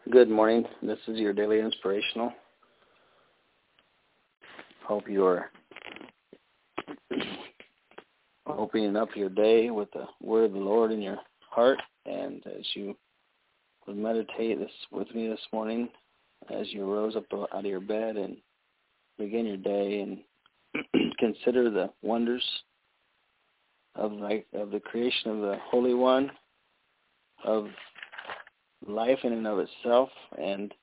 Good morning. This is your daily inspirational. Hope you are opening up your day with the word of the Lord in your heart. And as you would meditate this with me this morning, as you rose up out of your bed and begin your day and consider the wonders of the creation of the Holy One, of life in and of itself. And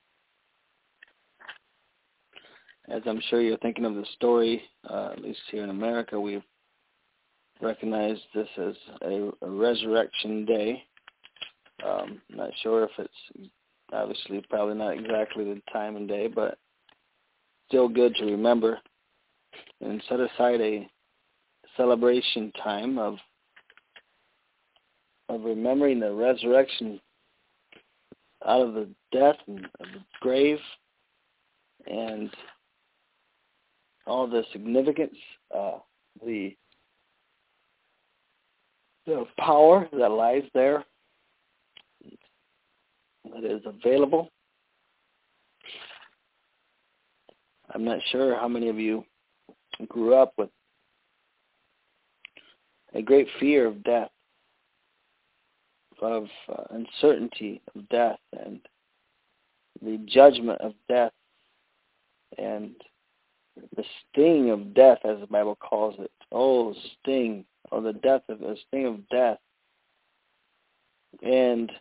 as I'm sure you're thinking of the story, at least here in America, we've recognized this as a resurrection day. Not sure if it's obviously probably not exactly the time and day, but still good to remember and set aside a celebration time of remembering the resurrection out of the death and of the grave, and all the significance, the power that lies there, that is available. I'm not sure how many of you grew up with a great fear of death, of uncertainty of death, and the judgment of death, and the sting of death, as the Bible calls it. Oh, sting, or the sting of death. And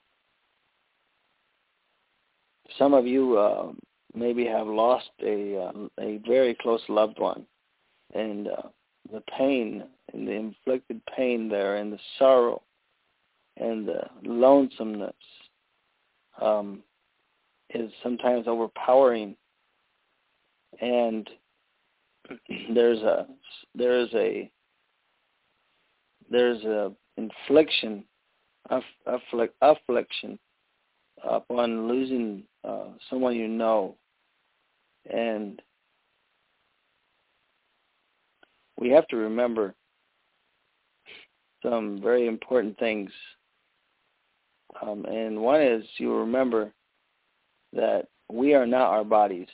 some of you maybe have lost a very close loved one, and the pain, and the inflicted pain there, and the sorrow, and the lonesomeness is sometimes overpowering. And there's a affliction upon losing someone you know. And we have to remember some very important things. And one is, you remember that we are not our bodies.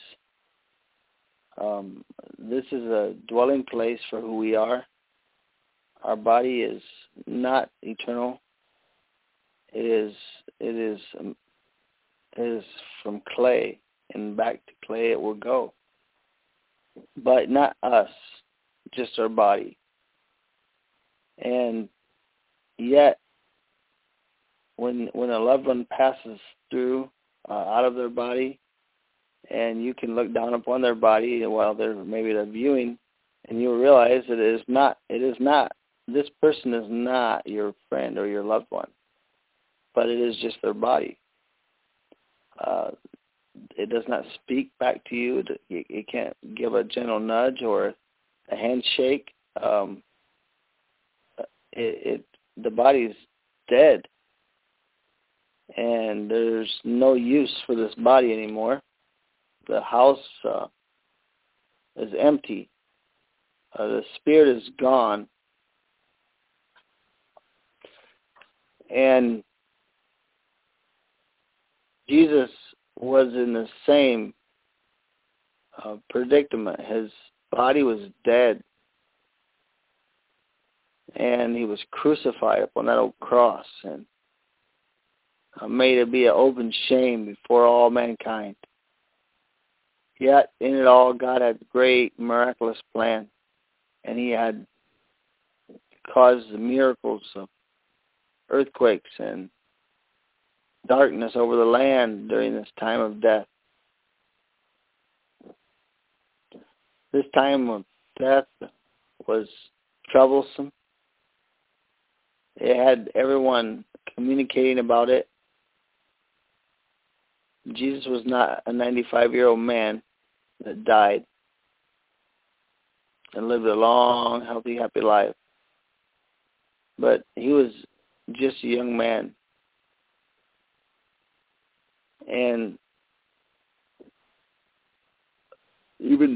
This is a dwelling place for who we are. Our body is not eternal. It is from clay, and back to clay it will go. But not us, just our body. And yet, when a loved one passes through out of their body, and you can look down upon their body while they're viewing, and you realize that it is not, this person is not your friend or your loved one, but it is just their body. It does not speak back to you. It can't give a gentle nudge or a handshake. The body's dead, and there's no use for this body anymore. The house is empty. The spirit is gone. And Jesus was in the same predicament. His body was dead, and he was crucified upon that old cross, and made it be an open shame before all mankind. Yet, in it all, God had a great, miraculous plan, and he had caused the miracles of earthquakes and darkness over the land during this time of death. This time of death was troublesome. It had everyone communicating about it. Jesus was not a 95-year-old man that died and lived a long, healthy, happy life. But he was just a young man. And even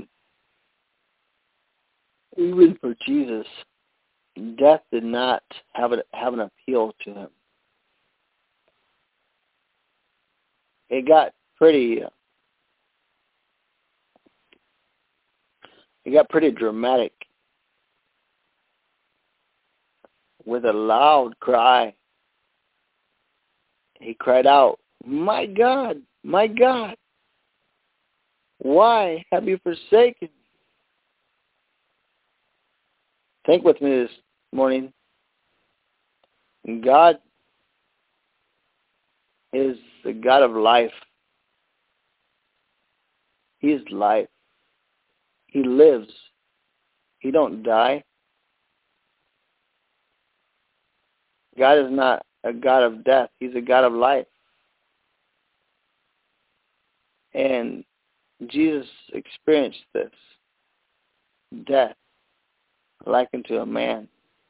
for Jesus, death did not have an appeal to him. it got pretty dramatic with a loud cry. He cried out, my God, why have you forsaken me? Think with me this morning. God is the God of life. He is life. He lives. He don't die. God is not a God of death. He's a God of life. And Jesus experienced this death like unto a man.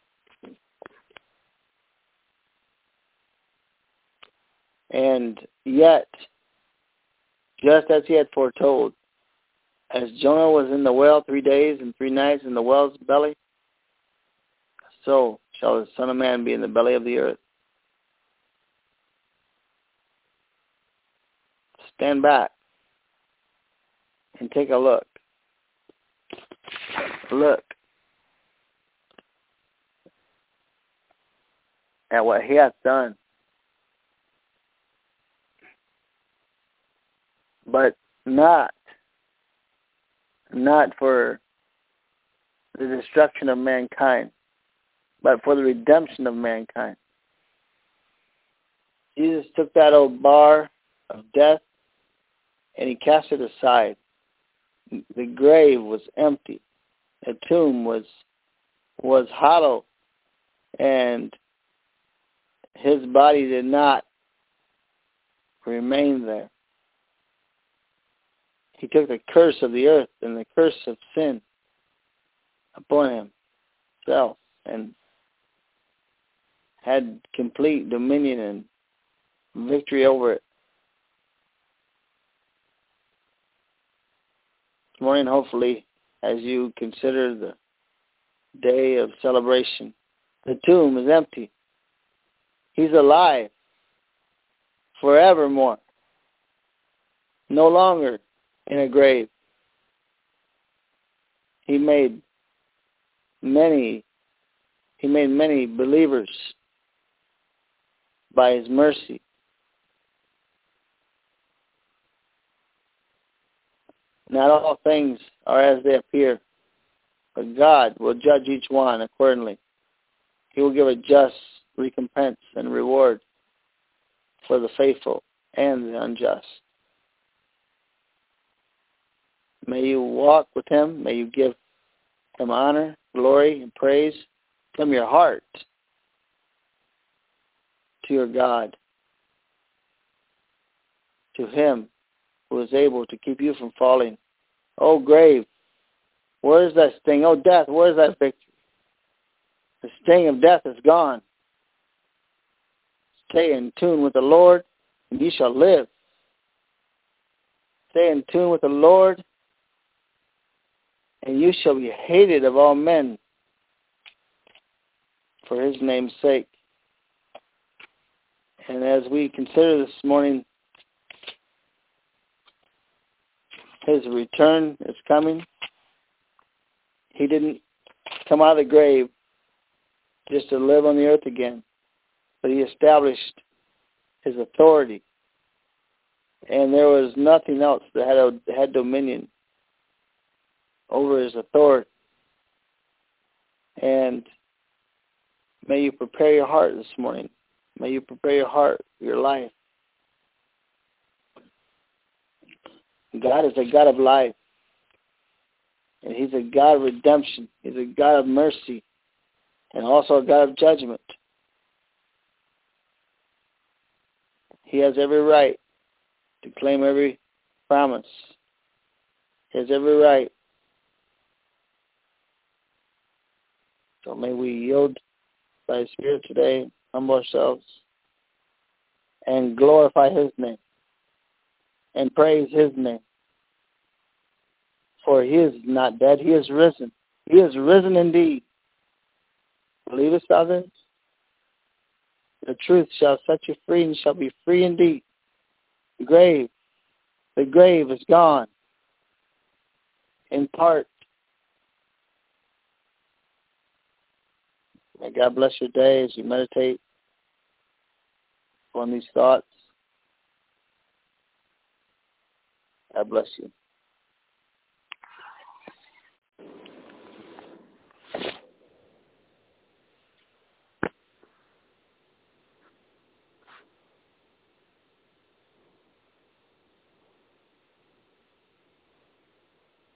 And yet, just as he had foretold, as Jonah was in the well 3 days and 3 nights in the whale's belly, so shall the Son of Man be in the belly of the earth. Stand back and take a look. Look at what he hath done. But not for the destruction of mankind, but for the redemption of mankind. Jesus took that old bar of death and he cast it aside. The grave was empty. The tomb was hollow, and his body did not remain there. He took the curse of the earth and the curse of sin upon himself and had complete dominion and victory over it. This morning, hopefully, as you consider the day of celebration, the tomb is empty. He's alive forevermore, no longer in a grave. He made many believers by his mercy. Not all things are as they appear, but God will judge each one accordingly. He will give a just recompense and reward for the faithful and the unjust. May you walk with him. May you give him honor, glory, and praise from your heart to your God, to him who is able to keep you from falling. Oh, grave, where is that sting? Oh, death, where is that victory? The sting of death is gone. Stay in tune with the Lord, and ye shall live. Stay in tune with the Lord, and you shall be hated of all men for his name's sake. And as we consider this morning, his return is coming. He didn't come out of the grave just to live on the earth again, but he established his authority. And there was nothing else that had dominion over his authority. And may you prepare your heart this morning. May you prepare your heart, your life. God is a God of life. And he's a God of redemption. He's a God of mercy. And also a God of judgment. He has every right to claim every promise. He has every right. So may we yield by his Spirit today, humble ourselves, and glorify his name, and praise his name. For he is not dead, he is risen. He is risen indeed. Believest thou this? The truth shall set you free, and shall be free indeed. The grave is gone. In part. May God bless your day as you meditate on these thoughts. God bless you.